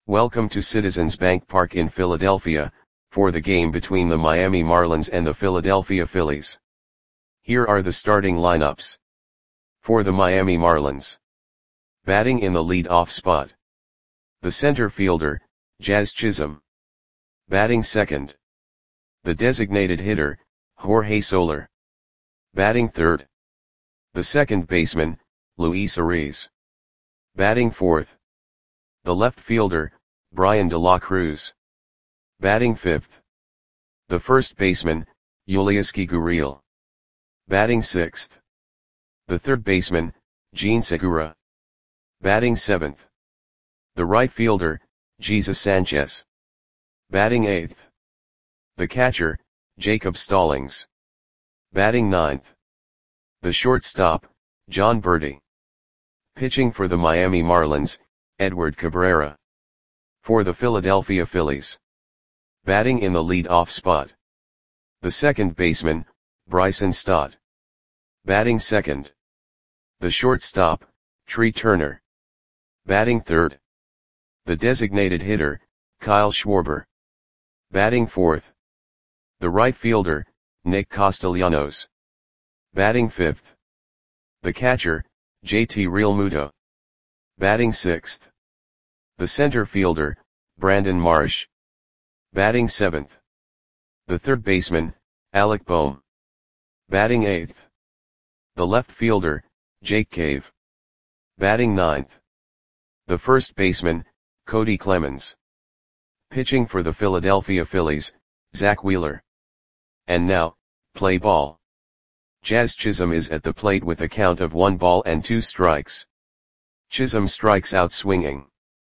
Welcome to Citizens Bank Park in Philadelphia, for the game between the Miami Marlins and the Philadelphia Phillies. Here are the starting lineups. For the Miami Marlins. Batting in the lead-off spot. The center fielder, Jazz Chisholm. Batting second. The designated hitter, Jorge Soler. Batting third. The second baseman, Luis Arraez. Batting fourth. The left fielder, Bryan De La Cruz. Batting fifth. The first baseman, Yulieski Gurriel. Batting sixth. The third baseman, Jean Segura. Batting seventh. The right fielder, Jesus Sanchez. Batting eighth. The catcher, Jacob Stallings. Batting ninth. The shortstop, Jon Berti. Pitching for the Miami Marlins, Edward Cabrera. For the Philadelphia Phillies. Batting in the lead-off spot. The second baseman, Bryson Stott. Batting second. The shortstop, Trea Turner. Batting third. The designated hitter, Kyle Schwarber. Batting fourth. The right fielder, Nick Castellanos. Batting fifth. The catcher, JT Realmuto. Batting sixth. The center fielder, Brandon Marsh. Batting seventh. The third baseman, Alec Bohm. Batting eighth. The left fielder, Jake Cave. Batting ninth. The first baseman, Cody Clemens. Pitching for the Philadelphia Phillies, Zack Wheeler. And now, play ball. Jazz Chisholm is at the plate with a count of 1 ball and 2 strikes. Chisholm strikes out swinging.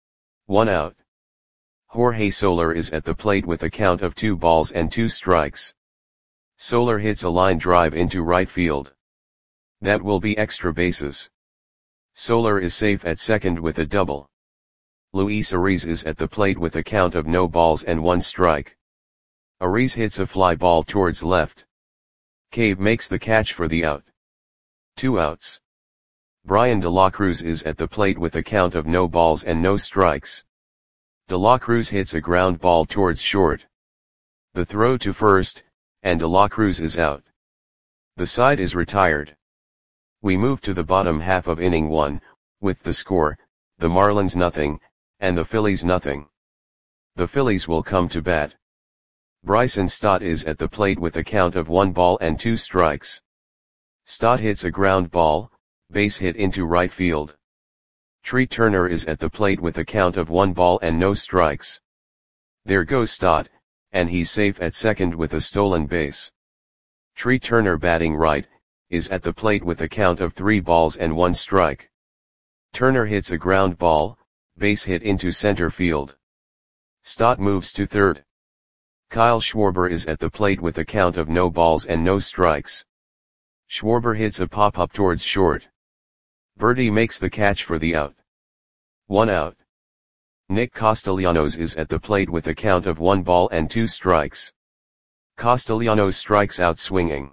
1 out. Jorge Soler is at the plate with a count of 2 balls and 2 strikes. Soler hits a line drive into right field. That will be extra bases. Soler is safe at second with a double. Luis Arraez is at the plate with a count of no balls and 1 strike. Arraez hits a fly ball towards left. Cave makes the catch for the out. 2 outs. Bryan De La Cruz is at the plate with a count of no balls and no strikes. De La Cruz hits a ground ball towards short. The throw to first, and De La Cruz is out. The side is retired. We move to the bottom half of inning 1, with the score, the Marlins nothing, and the Phillies nothing. The Phillies will come to bat. Bryson Stott is at the plate with a count of 1 ball and 2 strikes. Stott hits a ground ball, base hit into right field. Trea Turner is at the plate with a count of 1 ball and no strikes. There goes Stott, and he's safe at second with a stolen base. Trea Turner, batting right, is at the plate with a count of 3 balls and 1 strike. Turner hits a ground ball, base hit into center field. Stott moves to third. Kyle Schwarber is at the plate with a count of no balls and no strikes. Schwarber hits a pop-up towards short. Berti makes the catch for the out. 1 out. Nick Castellanos is at the plate with a count of 1 ball and 2 strikes. Castellanos strikes out swinging.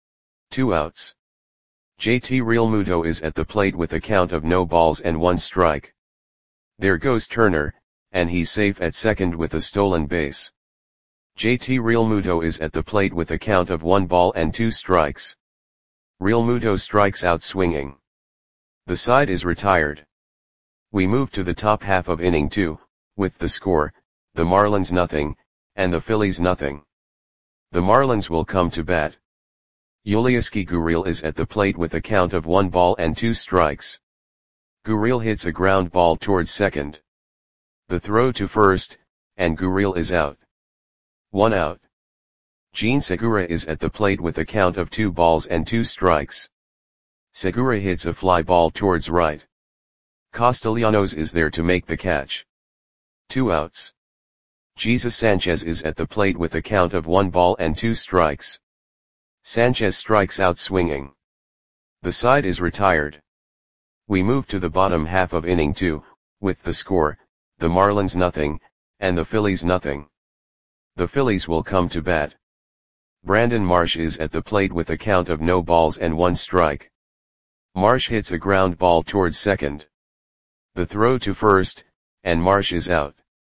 2 outs. JT Realmuto is at the plate with a count of no balls and 1 strike. There goes Turner, and he's safe at second with a stolen base. JT Realmuto is at the plate with a count of 1 ball and 2 strikes. Realmuto strikes out swinging. The side is retired. We move to the top half of inning 2, with the score, the Marlins nothing, and the Phillies nothing. The Marlins will come to bat. Yulieski Gurriel is at the plate with a count of 1 ball and 2 strikes. Gurriel hits a ground ball towards second. The throw to first, and Gurriel is out. 1 out. Jean Segura is at the plate with a count of 2 balls and 2 strikes. Segura hits a fly ball towards right. Castellanos is there to make the catch. 2 outs. Jesus Sanchez is at the plate with a count of 1 ball and 2 strikes. Sanchez strikes out swinging. The side is retired. We move to the bottom half of inning 2, with the score, the Marlins nothing, and the Phillies nothing. The Phillies will come to bat. Brandon Marsh is at the plate with a count of no balls and 1 strike. Marsh hits a ground ball towards second. The throw to first, and Marsh is out.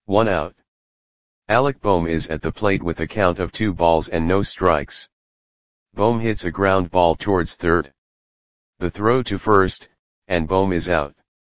1 out. Alec Bohm is at the plate with a count of 2 balls and no strikes. Bohm hits a ground ball towards third. The throw to first, and Bohm is out.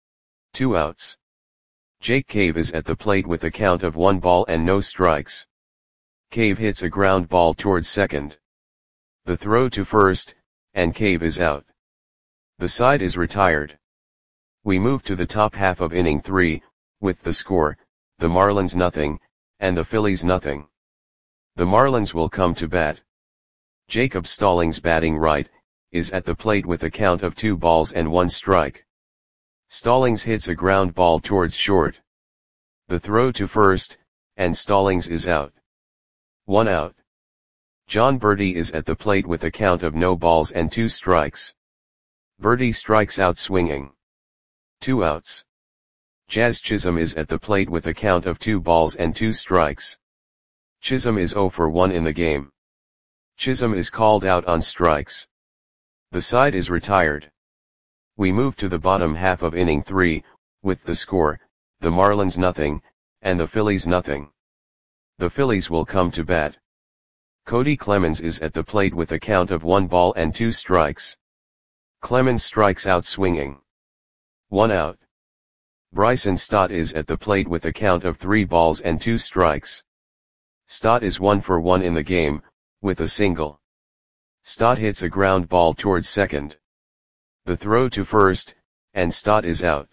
2 outs. Jake Cave is at the plate with a count of 1 ball and no strikes. Cave hits a ground ball towards second. The throw to first, and Cave is out. The side is retired. We move to the top half of inning 3, with the score, the Marlins nothing, and the Phillies nothing. The Marlins will come to bat. Jacob Stallings, batting right, is at the plate with a count of 2 balls and 1 strike. Stallings hits a ground ball towards short. The throw to first, and Stallings is out. 1 out. John Berti is at the plate with a count of no balls and 2 strikes. Berti strikes out swinging. 2 outs. Jazz Chisholm is at the plate with a count of 2 balls and 2 strikes. Chisholm is 0 for 1 in the game. Chisholm is called out on strikes. The side is retired. We move to the bottom half of inning 3, with the score, the Marlins nothing, and the Phillies nothing. The Phillies will come to bat. Cody Clemens is at the plate with a count of 1 ball and 2 strikes. Clemens strikes out swinging. 1 out. Bryson Stott is at the plate with a count of 3 balls and 2 strikes. Stott is 1 for 1 in the game, with a single. Stott hits a ground ball towards second. The throw to first, and Stott is out.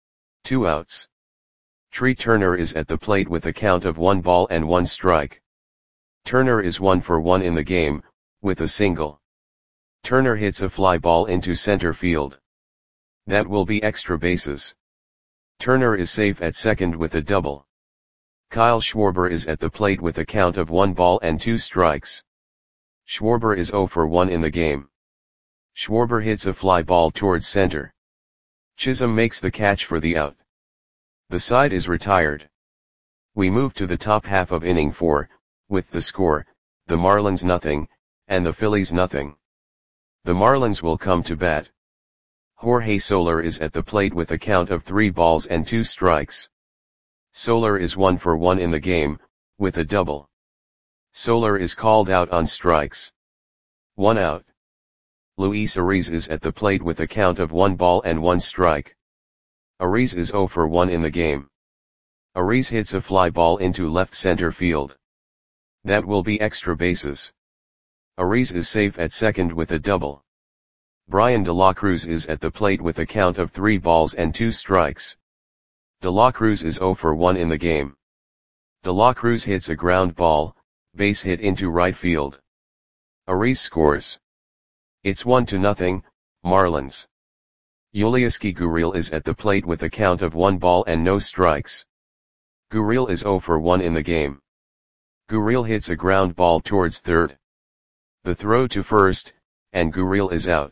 2 outs. Tree Turner is at the plate with a count of 1 ball and 1 strike. Turner is 1 for 1 in the game, with a single. Turner hits a fly ball into center field. That will be extra bases. Turner is safe at second with a double. Kyle Schwarber is at the plate with a count of 1 ball and 2 strikes. Schwarber is 0 for 1 in the game. Schwarber hits a fly ball towards center. Chisholm makes the catch for the out. The side is retired. We move to the top half of inning 4, with the score, the Marlins nothing, and the Phillies nothing. The Marlins will come to bat. Jorge Soler is at the plate with a count of 3 balls and 2 strikes. Soler is 1 for 1 in the game, with a double. Soler is called out on strikes. 1 out. Luis Ariz is at the plate with a count of 1 ball and 1 strike. Ariz is 0 for 1 in the game. Ariz hits a fly ball into left center field. That will be extra bases. Ariz is safe at second with a double. Brian De La Cruz is at the plate with a count of 3 balls and 2 strikes. De La Cruz is 0 for 1 in the game. De La Cruz hits a ground ball, base hit into right field. Ariz scores. It's 1-0, Marlins. Yulieski Gurriel is at the plate with a count of 1 ball and no strikes. Gurriel is 0 for 1 in the game. Gurriel hits a ground ball towards third. The throw to first, and Gurriel is out.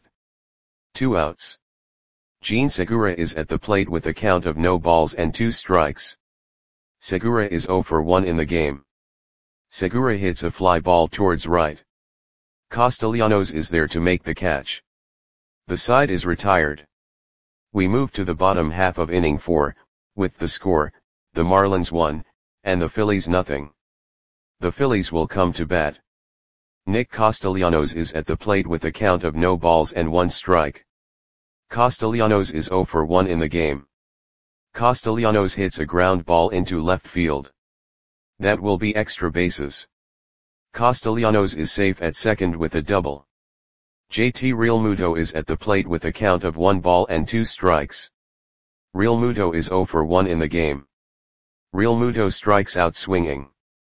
2 outs. Jean Segura is at the plate with a count of no balls and 2 strikes. Segura is 0 for 1 in the game. Segura hits a fly ball towards right. Castellanos is there to make the catch. The side is retired. We move to the bottom half of inning 4, with the score, the Marlins 1, and the Phillies nothing. The Phillies will come to bat. Nick Castellanos is at the plate with a count of no balls and 1 strike. Castellanos is 0 for 1 in the game. Castellanos hits a ground ball into left field. That will be extra bases. Castellanos is safe at second with a double. JT Realmuto is at the plate with a count of 1 ball and 2 strikes. Realmuto is 0 for 1 in the game. Realmuto strikes out swinging.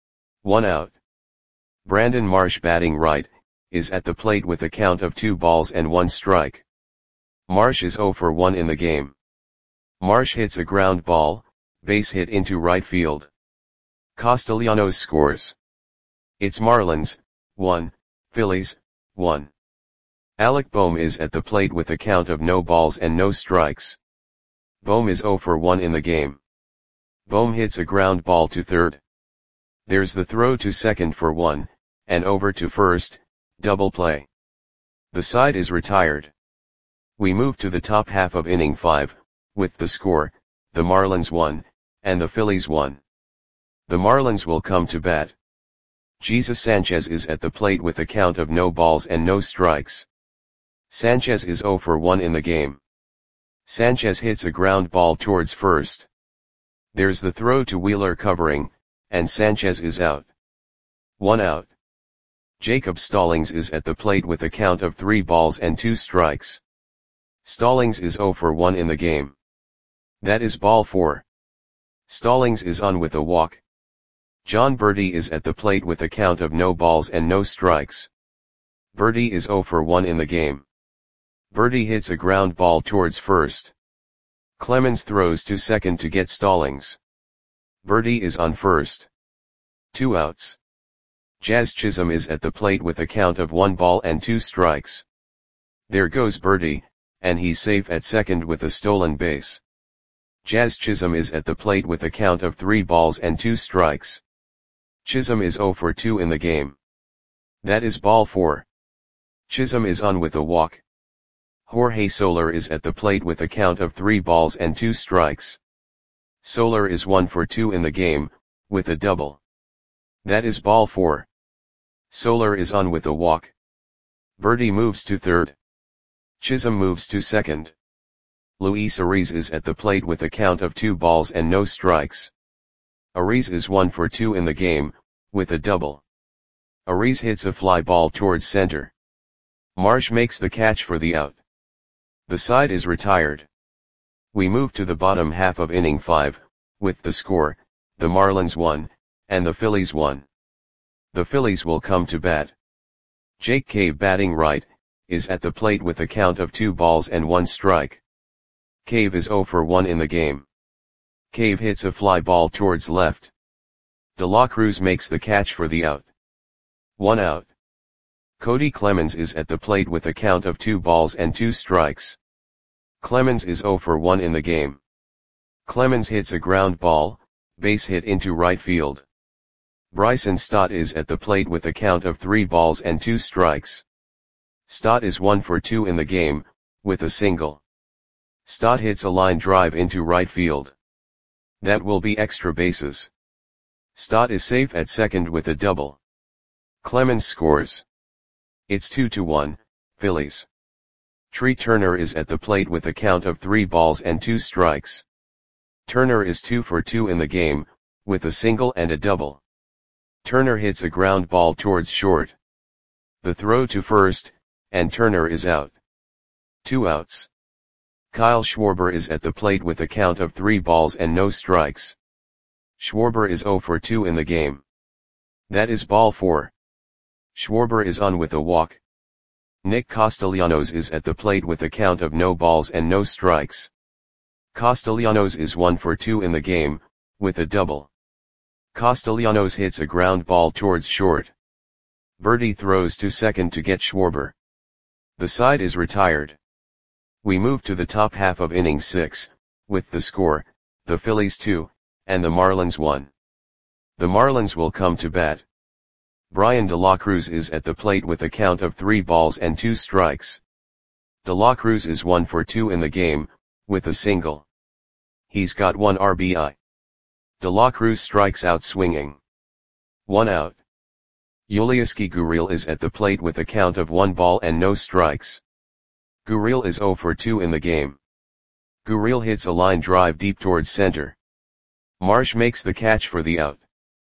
1 out. Brandon Marsh, batting right, is at the plate with a count of 2 balls and 1 strike. Marsh is 0 for 1 in the game. Marsh hits a ground ball, base hit into right field. Castellanos scores. It's Marlins, 1, Phillies, 1. Alec Bohm is at the plate with a count of no balls and no strikes. Bohm is 0 for 1 in the game. Bohm hits a ground ball to third. There's the throw to second for 1, and over to first, double play. The side is retired. We move to the top half of inning 5, with the score, the Marlins 1, and the Phillies 1. The Marlins will come to bat. Jesus Sanchez is at the plate with a count of no balls and no strikes. Sanchez is 0 for 1 in the game. Sanchez hits a ground ball towards first. There's the throw to Wheeler covering, and Sanchez is out. 1 out. Jacob Stallings is at the plate with a count of 3 balls and 2 strikes. Stallings is 0 for 1 in the game. That is ball 4. Stallings is on with a walk. John Berti is at the plate with a count of no balls and no strikes. Berti is 0 for 1 in the game. Berti hits a ground ball towards first. Clemens throws to second to get Stallings. Berti is on first. 2 outs. Jazz Chisholm is at the plate with a count of 1 ball and 2 strikes. There goes Berti, and he's safe at second with a stolen base. Jazz Chisholm is at the plate with a count of 3 balls and 2 strikes. Chisholm is 0 for 2 in the game. That is ball 4. Chisholm is on with a walk. Jorge Soler is at the plate with a count of 3 balls and 2 strikes. Soler is 1 for 2 in the game, with a double. That is ball 4. Soler is on with a walk. Berti moves to third. Chisholm moves to second. Luis Ariz is at the plate with a count of 2 balls and no strikes. Ariz is 1 for 2 in the game, with a double. Ariz hits a fly ball towards center. Marsh makes the catch for the out. The side is retired. We move to the bottom half of inning 5, with the score, the Marlins 1, and the Phillies 1. The Phillies will come to bat. Jake Cave batting right, is at the plate with a count of 2 balls and 1 strike. Cave is 0 for 1 in the game. Cave hits a fly ball towards left. De La Cruz makes the catch for the out. 1 out. Cody Clemens is at the plate with a count of 2 balls and 2 strikes. Clemens is 0 for 1 in the game. Clemens hits a ground ball, base hit into right field. Bryson Stott is at the plate with a count of 3 balls and 2 strikes. Stott is 1 for 2 in the game, with a single. Stott hits a line drive into right field. That will be extra bases. Stott is safe at second with a double. Clemens scores. It's 2-1, Phillies. Tree Turner is at the plate with a count of 3 balls and 2 strikes. Turner is 2 for 2 in the game, with a single and a double. Turner hits a ground ball towards short. The throw to first, and Turner is out. 2 outs. Kyle Schwarber is at the plate with a count of 3 balls and no strikes. Schwarber is 0 for 2 in the game. That is ball 4. Schwarber is on with a walk. Nick Castellanos is at the plate with a count of no balls and no strikes. Castellanos is 1 for 2 in the game, with a double. Castellanos hits a ground ball towards short. Berti throws to second to get Schwarber. The side is retired. We move to the top half of inning 6, with the score, the Phillies 2, and the Marlins 1. The Marlins will come to bat. Brian De La Cruz is at the plate with a count of 3 balls and 2 strikes. De La Cruz is 1 for 2 in the game, with a single. He's got 1 RBI. De La Cruz strikes out swinging. 1 out. Yulieski Gurriel is at the plate with a count of 1 ball and no strikes. Gurriel is 0 for 2 in the game. Gurriel hits a line drive deep towards center. Marsh makes the catch for the out.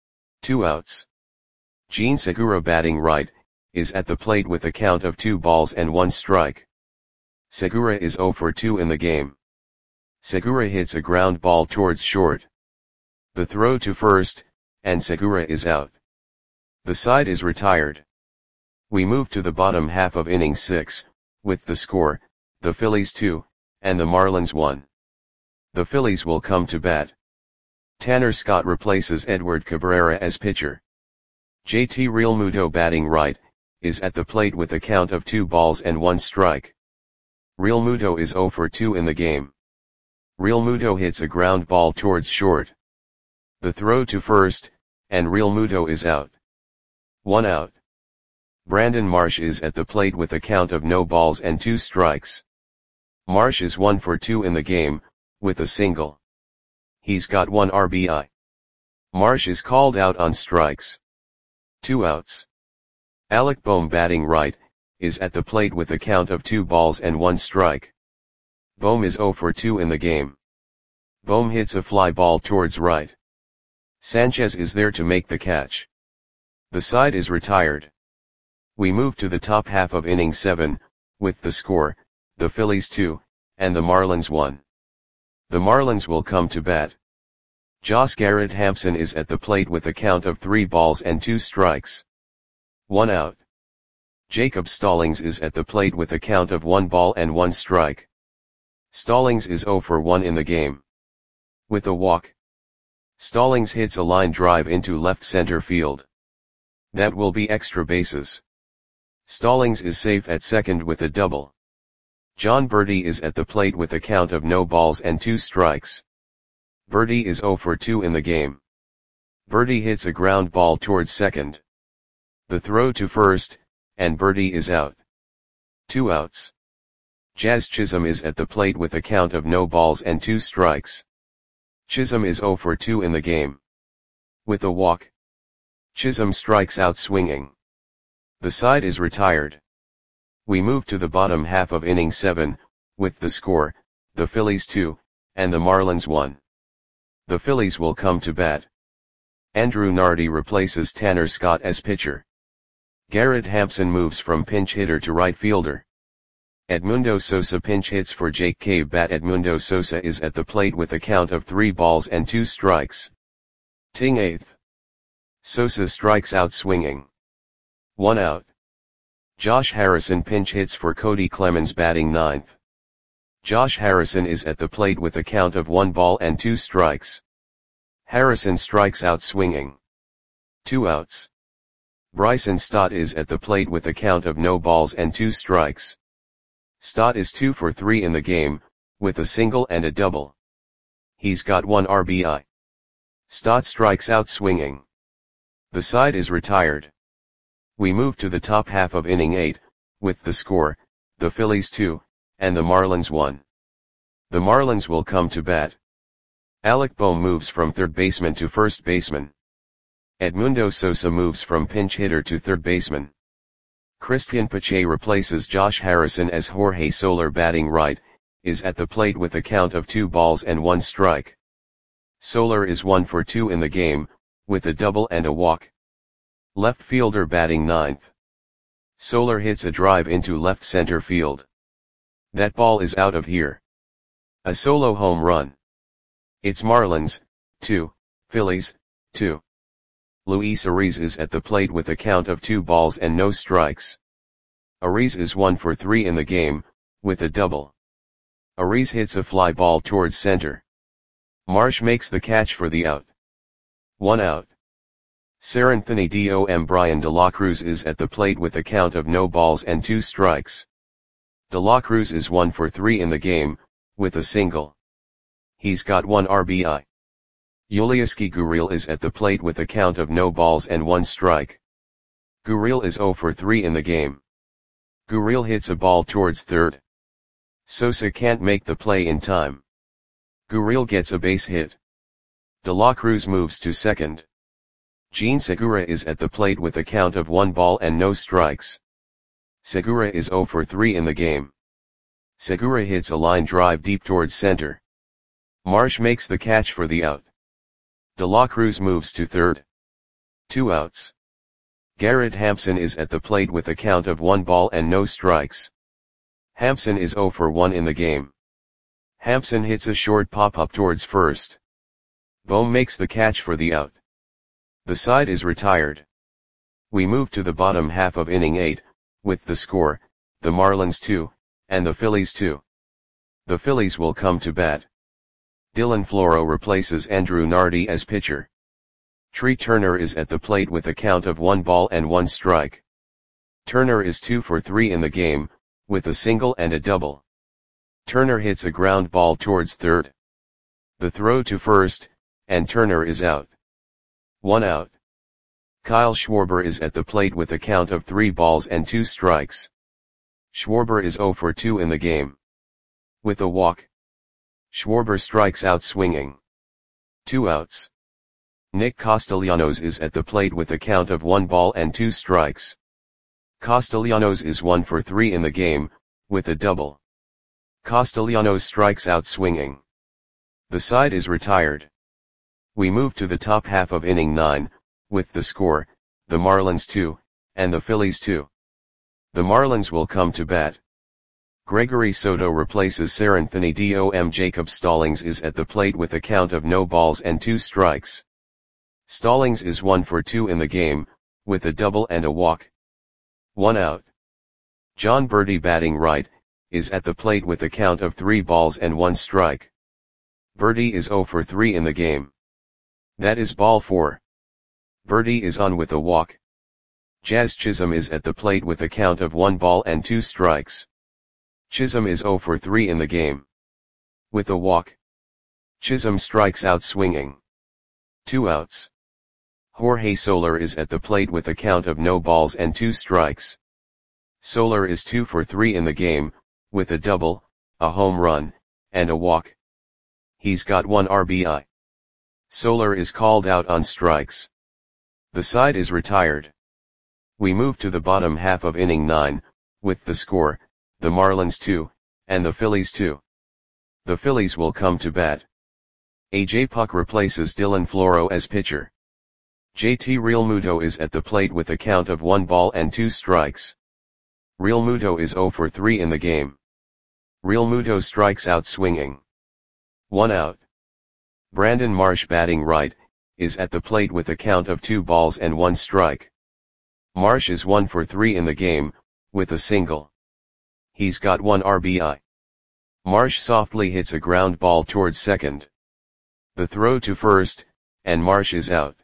2 outs. Jean Segura batting right, is at the plate with a count of 2 balls and 1 strike. Segura is 0 for 2 in the game. Segura hits a ground ball towards short. The throw to first, and Segura is out. The side is retired. We move to the bottom half of inning 6, with the score, the Phillies 2, and the Marlins 1. The Phillies will come to bat. Tanner Scott replaces Edward Cabrera as pitcher. JT Realmuto batting right, is at the plate with a count of 2 balls and 1 strike. Realmuto is 0 for 2 in the game. Realmuto hits a ground ball towards short. The throw to first, and Realmuto is out. 1 out. Brandon Marsh is at the plate with a count of no balls and 2 strikes. Marsh is 1 for 2 in the game, with a single. He's got 1 RBI. Marsh is called out on strikes. 2 outs. Alec Bohm batting right, is at the plate with a count of 2 balls and 1 strike. Bohm is 0 for 2 in the game. Bohm hits a fly ball towards right. Sanchez is there to make the catch. The side is retired. We move to the top half of inning 7, with the score, the Phillies 2, and the Marlins 1. The Marlins will come to bat. Josh Garrett Hampson is at the plate with a count of 3 balls and 2 strikes. 1 out. Jacob Stallings is at the plate with a count of 1 ball and 1 strike. Stallings is 0 for 1 in the game. With a walk, Stallings hits a line drive into left center field. That will be extra bases. Stallings is safe at second with a double. Jon Berti is at the plate with a count of no balls and 2 strikes. Berti is 0 for 2 in the game. Berti hits a ground ball towards second. The throw to first, and Berti is out. 2 outs. Jazz Chisholm is at the plate with a count of no balls and 2 strikes. Chisholm is 0 for 2 in the game. With a walk, Chisholm strikes out swinging. The side is retired. We move to the bottom half of inning 7, with the score, the Phillies 2, and the Marlins 1. The Phillies will come to bat. Andrew Nardi replaces Tanner Scott as pitcher. Garrett Hampson moves from pinch hitter to right fielder. Edmundo Sosa pinch hits for Jake Cave. Edmundo Sosa is at the plate with a count of 3 balls and 2 strikes. Ting 8th. Sosa strikes out swinging. 1 out. Josh Harrison pinch hits for Cody Clemens batting 9th. Josh Harrison is at the plate with a count of 1 ball and 2 strikes. Harrison strikes out swinging. 2 outs. Bryson Stott is at the plate with a count of no balls and 2 strikes. Stott is 2 for 3 in the game, with a single and a double. He's got 1 RBI. Stott strikes out swinging. The side is retired. We move to the top half of inning 8, with the score, the Phillies 2, and the Marlins 1. The Marlins will come to bat. Alec Bohm moves from third baseman to first baseman. Edmundo Sosa moves from pinch hitter to third baseman. Christian Pache replaces Josh Harrison as Jorge Soler batting right, is at the plate with a count of 2 balls and 1 strike. Soler is 1 for 2 in the game, with a double and a walk. Left fielder batting 9th. Soler hits a drive into left center field. That ball is out of here. A solo home run. It's Marlins, 2, Phillies, 2. Luis Ariz is at the plate with a count of 2 balls and no strikes. Ariz is 1 for 3 in the game, with a double. Ariz hits a fly ball towards center. Marsh makes the catch for the out. 1 out. Seranthony Dom Brian De La Cruz is at the plate with a count of no balls and 2 strikes. De La Cruz is 1 for 3 in the game, with a single. He's got 1 RBI. Yulieski Gurriel is at the plate with a count of no balls and 1 strike. Gurriel is 0 for 3 in the game. Gurriel hits a ball towards third. Sosa can't make the play in time. Gurriel gets a base hit. De La Cruz moves to second. Jean Segura is at the plate with a count of 1 ball and no strikes. Segura is 0 for 3 in the game. Segura hits a line drive deep towards center. Marsh makes the catch for the out. De La Cruz moves to third. 2 outs. Garrett Hampson is at the plate with a count of 1 ball and no strikes. Hampson is 0 for 1 in the game. Hampson hits a short pop-up towards first. Bohm makes the catch for the out. The side is retired. We move to the bottom half of inning 8, with the score, the Marlins 2, and the Phillies 2. The Phillies will come to bat. Dylan Floro replaces Andrew Nardi as pitcher. Tree Turner is at the plate with a count of 1 ball and 1 strike. Turner is 2 for 3 in the game, with a single and a double. Turner hits a ground ball towards third. The throw to first, and Turner is out. 1 out. Kyle Schwarber is at the plate with a count of 3 balls and 2 strikes. Schwarber is 0 for 2 in the game. With a walk, Schwarber strikes out swinging. 2 outs. Nick Castellanos is at the plate with a count of 1 ball and 2 strikes. Castellanos is 1 for 3 in the game, with a double. Castellanos strikes out swinging. The side is retired. We move to the top half of inning 9, with the score, the Marlins 2, and the Phillies 2. The Marlins will come to bat. Gregory Soto replaces Seranthony Dom. Jacob Stallings is at the plate with a count of no balls and 2 strikes. Stallings is 1 for 2 in the game, with a double and a walk. 1 out. Jon Berti, batting right, is at the plate with a count of 3 balls and 1 strike. Berti is 0 for 3 in the game. That is ball 4. Berti is on with a walk. Jazz Chisholm is at the plate with a count of 1 ball and 2 strikes. Chisholm is 0 for 3 in the game. With a walk. Chisholm strikes out swinging. 2 outs. Jorge Soler is at the plate with a count of no balls and 2 strikes. Soler is 2 for 3 in the game, with a double, a home run, and a walk. He's got 1 RBI. Soler is called out on strikes. The side is retired. We move to the bottom half of inning 9, with the score, the Marlins 2, and the Phillies 2. The Phillies will come to bat. AJ Puk replaces Dylan Floro as pitcher. JT Realmuto is at the plate with a count of 1 ball and 2 strikes. Realmuto is 0 for 3 in the game. Realmuto strikes out swinging. 1 out. Brandon Marsh, batting right, is at the plate with a count of 2 balls and 1 strike. Marsh is 1 for 3 in the game, with a single. He's got 1 RBI. Marsh softly hits a ground ball towards second. The throw to first, and Marsh is out.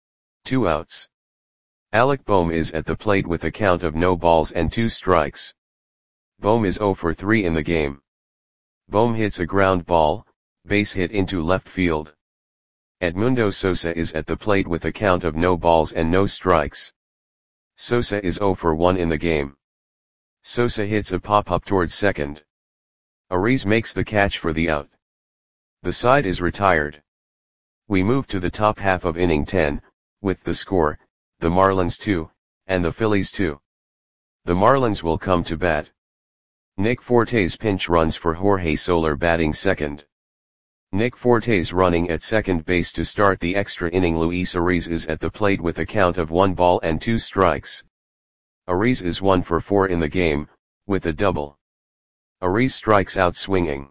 2 outs. Alec Bohm is at the plate with a count of no balls and 2 strikes. Bohm is 0 for 3 in the game. Bohm hits a ground ball, base hit into left field. Edmundo Sosa is at the plate with a count of no balls and no strikes. Sosa is 0 for 1 in the game. Sosa hits a pop-up towards second. Ariz makes the catch for the out. The side is retired. We move to the top half of inning 10, with the score, the Marlins 2, and the Phillies 2. The Marlins will come to bat. Nick Fortes pinch runs for Jorge Soler, batting second. Nick Fortes running at second base to start the extra inning. Luis Ariz is at the plate with a count of 1 ball and 2 strikes. Ariz is 1 for 4 in the game, with a double. Ariz strikes out swinging.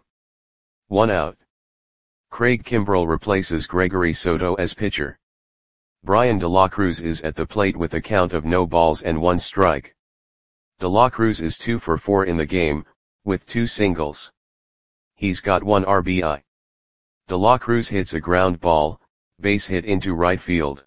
1 out. Craig Kimbrell replaces Gregory Soto as pitcher. Brian De La Cruz is at the plate with a count of no balls and 1 strike. De La Cruz is 2 for 4 in the game, with 2 singles. He's got 1 RBI. De La Cruz hits a ground ball, base hit into right field.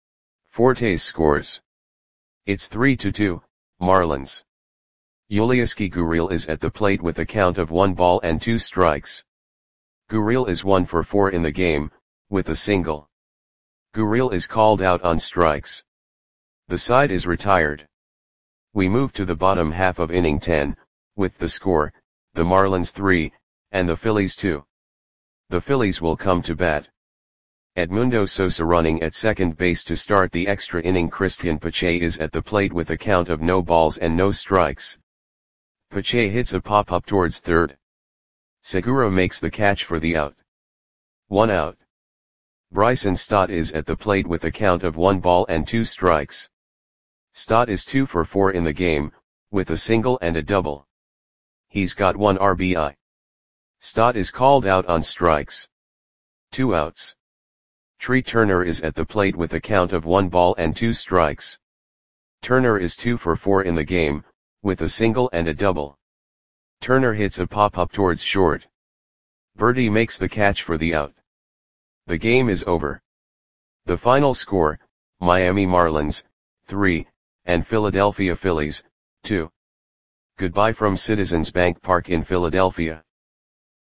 Fortes scores. It's 3-2, Marlins. Yulieski Gurriel is at the plate with a count of 1 ball and 2 strikes. Gurriel is 1 for 4 in the game, with a single. Gurriel is called out on strikes. The side is retired. We move to the bottom half of inning 10, with the score, the Marlins 3, and the Phillies 2. The Phillies will come to bat. Edmundo Sosa running at second base to start the extra inning. Christian Pache is at the plate with a count of no balls and no strikes. Pache hits a pop-up towards third. Segura makes the catch for the out. 1 out. Bryson Stott is at the plate with a count of 1 ball and 2 strikes. Stott is 2 for 4 in the game, with a single and a double. He's got 1 RBI. Stott is called out on strikes. 2 outs. Tree Turner is at the plate with a count of 1 ball and 2 strikes. Turner is 2 for 4 in the game, with a single and a double. Turner hits a pop-up towards short. Berti makes the catch for the out. The game is over. The final score, Miami Marlins, 3, and Philadelphia Phillies, 2. Goodbye from Citizens Bank Park in Philadelphia.